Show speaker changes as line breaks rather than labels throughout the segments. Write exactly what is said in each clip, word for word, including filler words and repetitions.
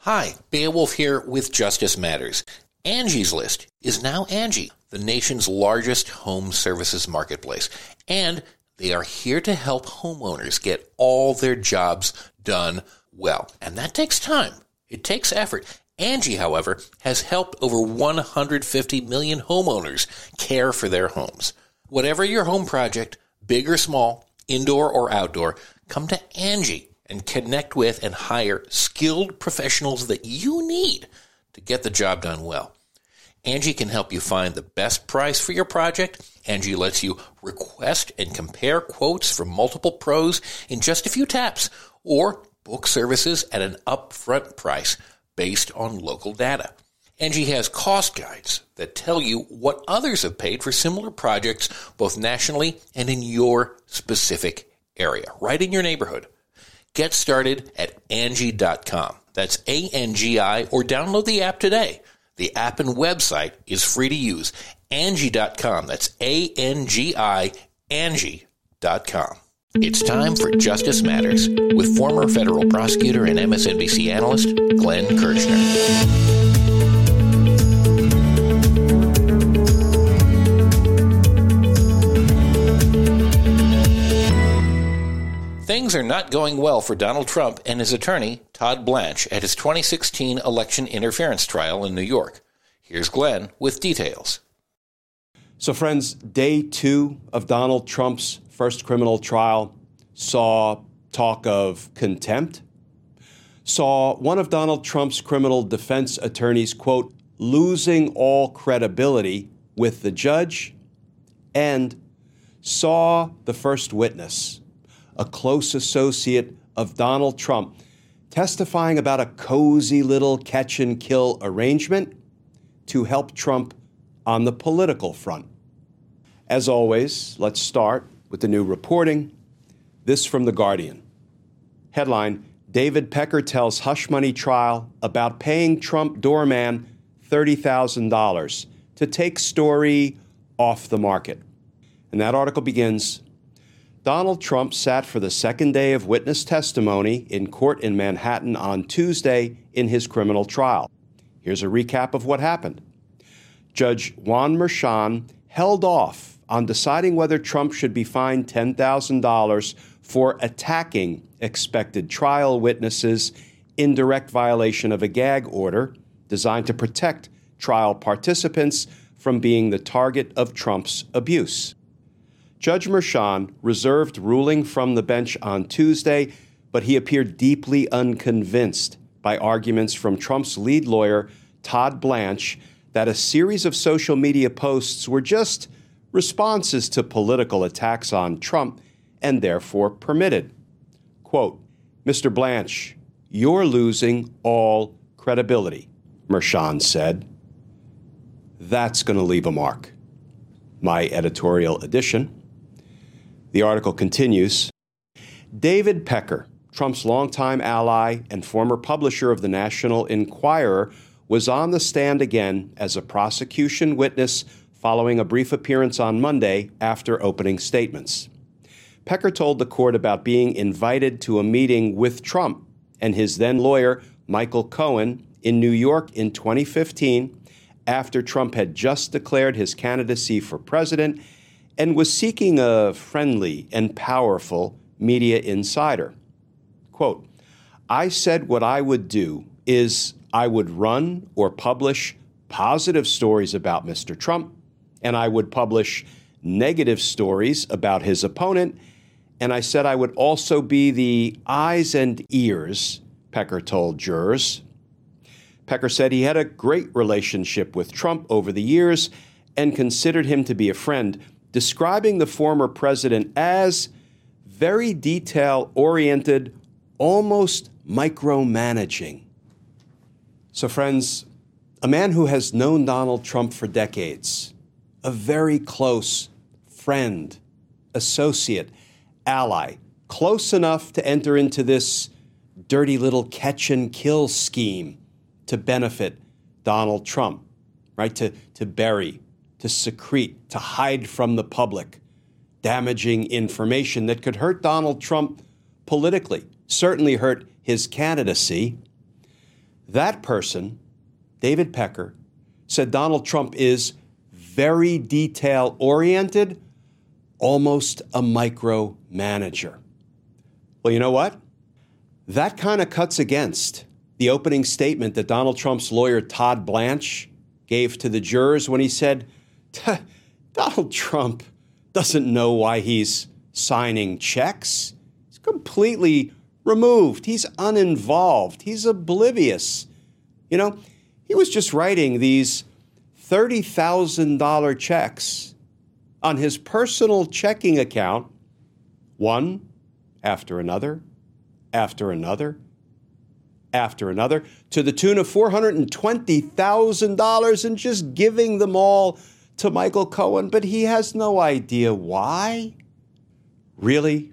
Hi, Beowulf here with Justice Matters. Angie's List is now Angie, the nation's largest home services marketplace, and they are here to help homeowners get all their jobs done well. And that takes time. It takes effort. Angie, however, has helped over one hundred fifty million homeowners care for their homes. Whatever your home project, big or small, indoor or outdoor, come to Angie and connect with and hire skilled professionals that you need to get the job done well. Angie can help you find the best price for your project. Angie lets you request and compare quotes from multiple pros in just a few taps, or book services at an upfront price based on local data. Angie has cost guides that tell you what others have paid for similar projects, both nationally and in your specific area, right in your neighborhood. Get started at Angie dot com. That's A N G I, or download the app today. The app and website is free to use. Angie dot com. That's A N G I, Angie dot com. It's time for Justice Matters with former federal prosecutor and M S N B C analyst Glenn Kirshner. Things are not going well for Donald Trump and his attorney, Todd Blanche, at his twenty sixteen election interference trial in New York. Here's Glenn with details.
So, friends, day two of Donald Trump's first criminal trial saw talk of contempt, saw one of Donald Trump's criminal defense attorneys, quote, losing all credibility with the judge, and saw the first witness, a close associate of Donald Trump, testifying about a cozy little catch-and-kill arrangement to help Trump on the political front. As always, let's start with the new reporting. This from The Guardian. Headline, David Pecker tells hush money trial about paying Trump doorman thirty thousand dollars to take story off the market. And that article begins, Donald Trump sat for the second day of witness testimony in court in Manhattan on Tuesday in his criminal trial. Here's a recap of what happened. Judge Juan Merchan held off on deciding whether Trump should be fined ten thousand dollars for attacking expected trial witnesses in direct violation of a gag order designed to protect trial participants from being the target of Trump's abuse. Judge Merchan reserved ruling from the bench on Tuesday, but he appeared deeply unconvinced by arguments from Trump's lead lawyer, Todd Blanche, that a series of social media posts were just responses to political attacks on Trump and therefore permitted. Quote, Mister Blanche, you're losing all credibility, Merchan said. That's going to leave a mark. My editorial addition. The article continues, David Pecker, Trump's longtime ally and former publisher of the National Enquirer, was on the stand again as a prosecution witness following a brief appearance on Monday after opening statements. Pecker told the court about being invited to a meeting with Trump and his then lawyer, Michael Cohen, in New York in twenty fifteen, after Trump had just declared his candidacy for president and was seeking a friendly and powerful media insider. Quote, I said what I would do is I would run or publish positive stories about Mister Trump, and I would publish negative stories about his opponent, and I said I would also be the eyes and ears, Pecker told jurors. Pecker said he had a great relationship with Trump over the years and considered him to be a friend, describing the former president as very detail-oriented, almost micromanaging. So, friends, a man who has known Donald Trump for decades, a very close friend, associate, ally, close enough to enter into this dirty little catch-and-kill scheme to benefit Donald Trump, right, to, to bury, to secrete, to hide from the public damaging information that could hurt Donald Trump politically, certainly hurt his candidacy. That person, David Pecker, said Donald Trump is very detail-oriented, almost a micromanager. Well, you know what? That kind of cuts against the opening statement that Donald Trump's lawyer, Todd Blanche, gave to the jurors when he said, Donald Trump doesn't know why he's signing checks. He's completely removed. He's uninvolved. He's oblivious. You know, he was just writing these thirty thousand dollars checks on his personal checking account, one after another, after another, after another, to the tune of four hundred twenty thousand dollars, and just giving them all to Michael Cohen, but he has no idea why. Really?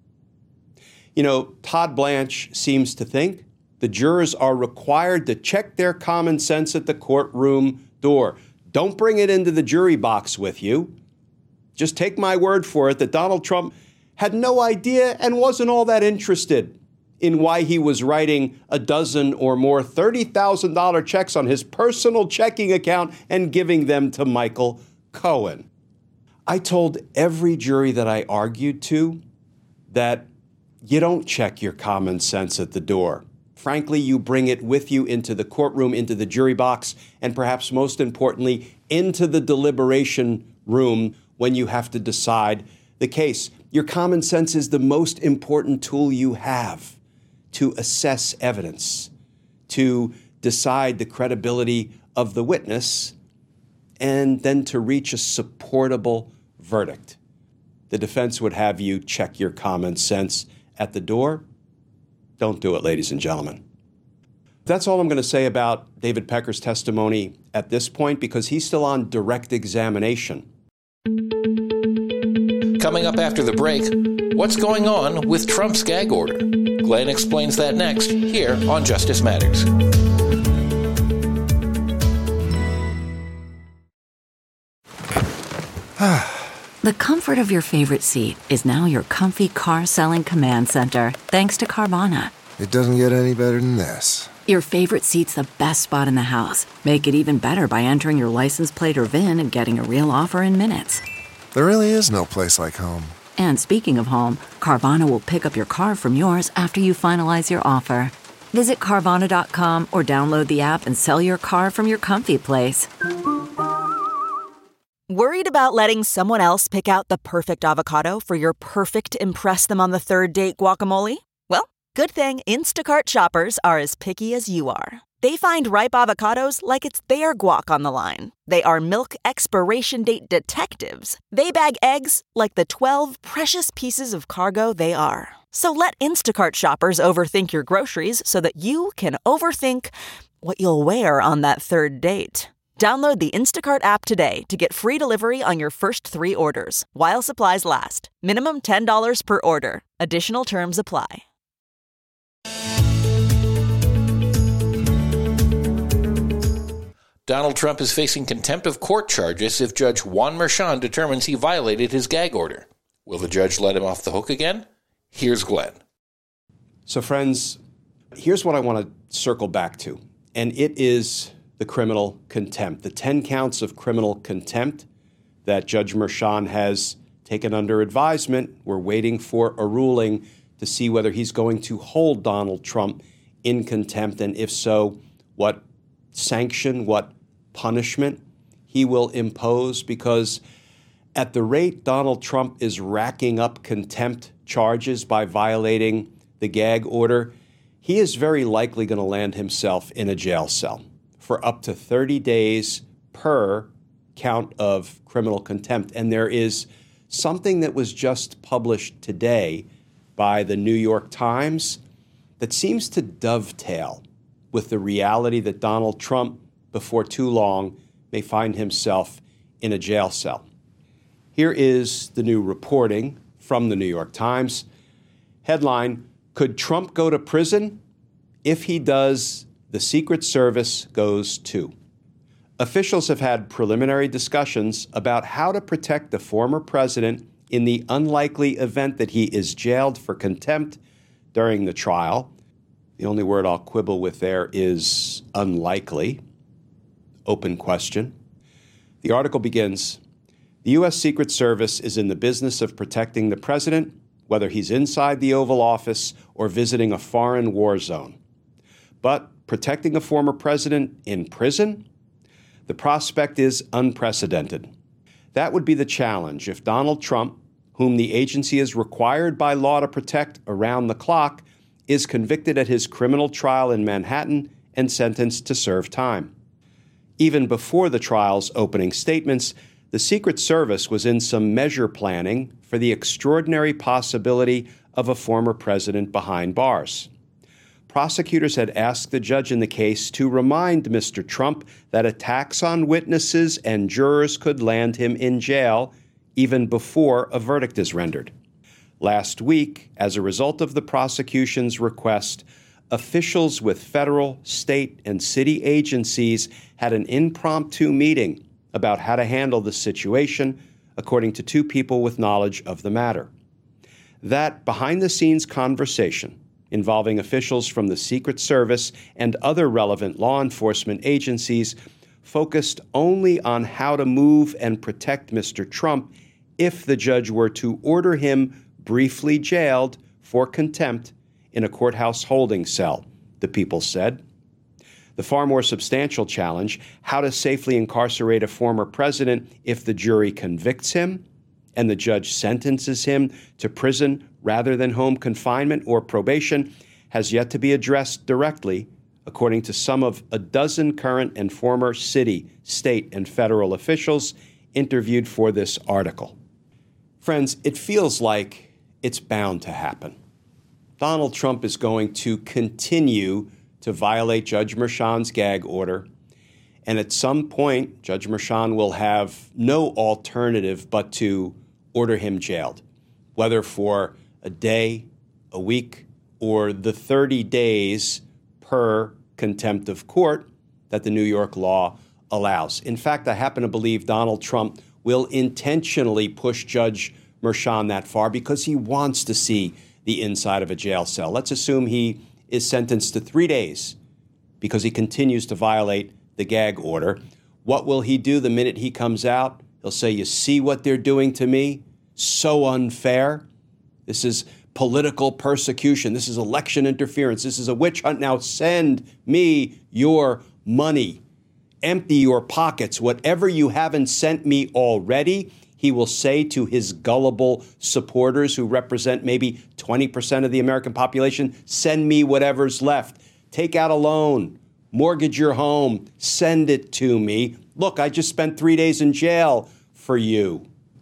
You know, Todd Blanche seems to think the jurors are required to check their common sense at the courtroom door. Don't bring it into the jury box with you. Just take my word for it that Donald Trump had no idea and wasn't all that interested in why he was writing a dozen or more thirty thousand dollars checks on his personal checking account and giving them to Michael Cohen. I told every jury that I argued to that you don't check your common sense at the door. Frankly, you bring it with you into the courtroom, into the jury box, and perhaps most importantly, into the deliberation room when you have to decide the case. Your common sense is the most important tool you have to assess evidence, to decide the credibility of the witness, and then to reach a supportable verdict. The defense would have you check your common sense at the door. Don't do it, ladies and gentlemen. That's all I'm going to say about David Pecker's testimony at this point, because he's still on direct examination.
Coming up after the break, what's going on with Trump's gag order? Glenn explains that next, here on Justice Matters.
The comfort of your favorite seat is now your comfy car-selling command center, thanks to Carvana.
It doesn't get any better than this.
Your favorite seat's the best spot in the house. Make it even better by entering your license plate or V I N and getting a real offer in minutes.
There really is no place like home.
And speaking of home, Carvana will pick up your car from yours after you finalize your offer. Visit Carvana dot com or download the app and sell your car from your comfy place.
Worried about letting someone else pick out the perfect avocado for your perfect impress-them-on-the-third-date guacamole? Well, good thing Instacart shoppers are as picky as you are. They find ripe avocados like it's their guac on the line. They are milk expiration date detectives. They bag eggs like the twelve precious pieces of cargo they are. So let Instacart shoppers overthink your groceries so that you can overthink what you'll wear on that third date. Download the Instacart app today to get free delivery on your first three orders, while supplies last. Minimum ten dollars per order. Additional terms apply.
Donald Trump is facing contempt of court charges if Judge Juan Merchan determines he violated his gag order. Will the judge let him off the hook again? Here's Glenn.
So, friends, here's what I want to circle back to, and it is the criminal contempt, the ten counts of criminal contempt that Judge Merchan has taken under advisement. We're waiting for a ruling to see whether he's going to hold Donald Trump in contempt, and if so, what sanction, what punishment he will impose, because at the rate Donald Trump is racking up contempt charges by violating the gag order, he is very likely going to land himself in a jail cell for up to thirty days per count of criminal contempt. And there is something that was just published today by the New York Times that seems to dovetail with the reality that Donald Trump, before too long, may find himself in a jail cell. Here is the new reporting from the New York Times. Headline, could Trump go to prison? If he does, the Secret Service goes too. Officials have had preliminary discussions about how to protect the former president in the unlikely event that he is jailed for contempt during the trial. The only word I'll quibble with there is unlikely. Open question. The article begins, the U S Secret Service is in the business of protecting the president, whether he's inside the Oval Office or visiting a foreign war zone. But protecting a former president in prison? The prospect is unprecedented. That would be the challenge if Donald Trump, whom the agency is required by law to protect around the clock, is convicted at his criminal trial in Manhattan and sentenced to serve time. Even before the trial's opening statements, the Secret Service was in some measure planning for the extraordinary possibility of a former president behind bars. Prosecutors had asked the judge in the case to remind Mister Trump that attacks on witnesses and jurors could land him in jail even before a verdict is rendered. Last week, as a result of the prosecution's request, officials with federal, state, and city agencies had an impromptu meeting about how to handle the situation, according to two people with knowledge of the matter. That behind-the-scenes conversation involving officials from the Secret Service and other relevant law enforcement agencies focused only on how to move and protect Mister Trump if the judge were to order him briefly jailed for contempt in a courthouse holding cell, the people said. The far more substantial challenge, how to safely incarcerate a former president if the jury convicts him and the judge sentences him to prison rather than home confinement or probation, has yet to be addressed directly, according to some of a dozen current and former city, state, and federal officials interviewed for this article. Friends, it feels like it's bound to happen. Donald Trump is going to continue to violate Judge Merchan's gag order, and at some point, Judge Merchan will have no alternative but to order him jailed, whether for a day, a week, or the thirty days per contempt of court that the New York law allows. In fact, I happen to believe Donald Trump will intentionally push Judge Merchan that far because he wants to see the inside of a jail cell. Let's assume he is sentenced to three days because he continues to violate the gag order. What will he do the minute he comes out? He'll say, you see what they're doing to me? So unfair. This is political persecution. This is election interference. This is a witch hunt. Now send me your money. Empty your pockets. Whatever you haven't sent me already, he will say to his gullible supporters who represent maybe twenty percent of the American population, send me whatever's left. Take out a loan, mortgage your home, send it to me. Look, I just spent three days in jail for you.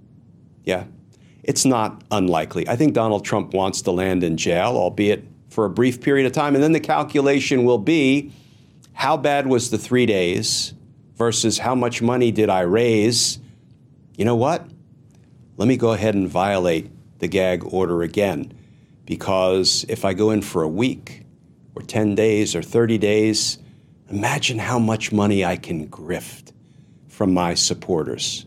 Yeah, it's not unlikely. I think Donald Trump wants to land in jail, albeit for a brief period of time. And then the calculation will be, how bad was the three days versus how much money did I raise? You know what? Let me go ahead and violate the gag order again, because if I go in for a week or ten days or thirty days, imagine how much money I can grift from my supporters.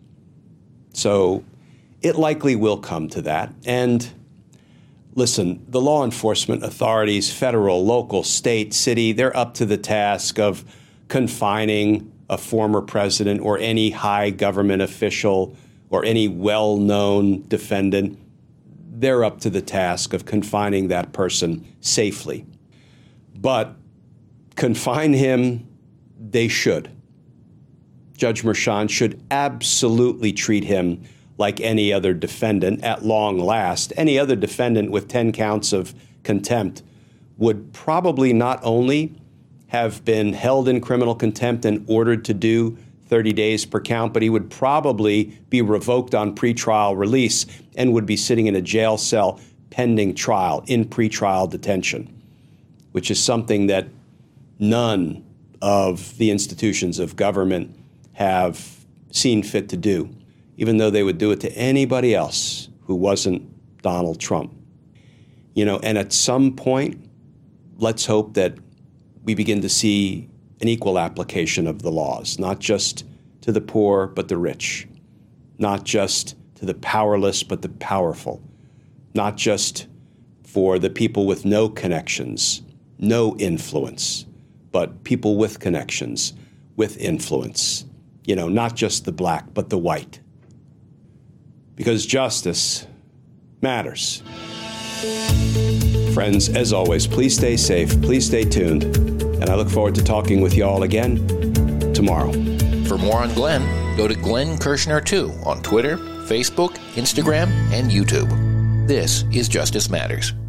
So it likely will come to that. And listen, the law enforcement authorities, federal, local, state, city, they're up to the task of confining a former president or any high government official or any well-known defendant. They're up to the task of confining that person safely. But confine him, they should. Judge Merchan should absolutely treat him like any other defendant at long last. Any other defendant with ten counts of contempt would probably not only have been held in criminal contempt and ordered to do thirty days per count, but he would probably be revoked on pretrial release and would be sitting in a jail cell pending trial in pretrial detention, which is something that none of the institutions of government have seen fit to do, even though they would do it to anybody else who wasn't Donald Trump. You know, and at some point, let's hope that we begin to see an equal application of the laws, not just to the poor, but the rich, not just to the powerless, but the powerful, not just for the people with no connections, no influence, but people with connections, with influence. You know, not just the black, but the white. Because justice matters. Friends, as always, please stay safe, please stay tuned, and I look forward to talking with you all again tomorrow.
For more on Glenn, go to Glenn Kirshner two on Twitter, Facebook, Instagram, and YouTube. This is Justice Matters.